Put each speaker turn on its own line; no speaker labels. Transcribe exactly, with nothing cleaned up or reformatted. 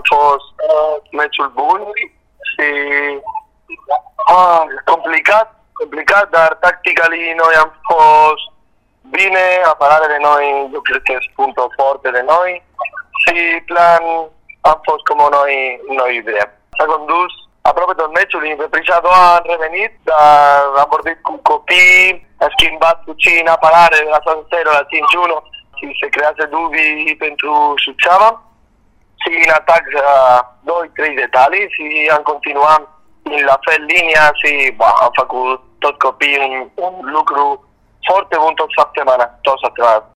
fost uh, meciul bun și uh, complicat, complicat, dar tactically noi am fost bine, apărarea de noi, eu cred că este punctul forte de noi și plan am fost cum noi, noi vrem. S-a condus aproape tot meciul, în prima a doua am revenit, dar am vorbit cu copii, a schimbat puțin apărare de la zero la cinci unu și se creează dubii pentru Suceava și în atac doi trei detalii și am continuat în la fel linia și ba, am făcut tot copiii un, un lucru foarte bun tot săptămâna, tot săptămâna.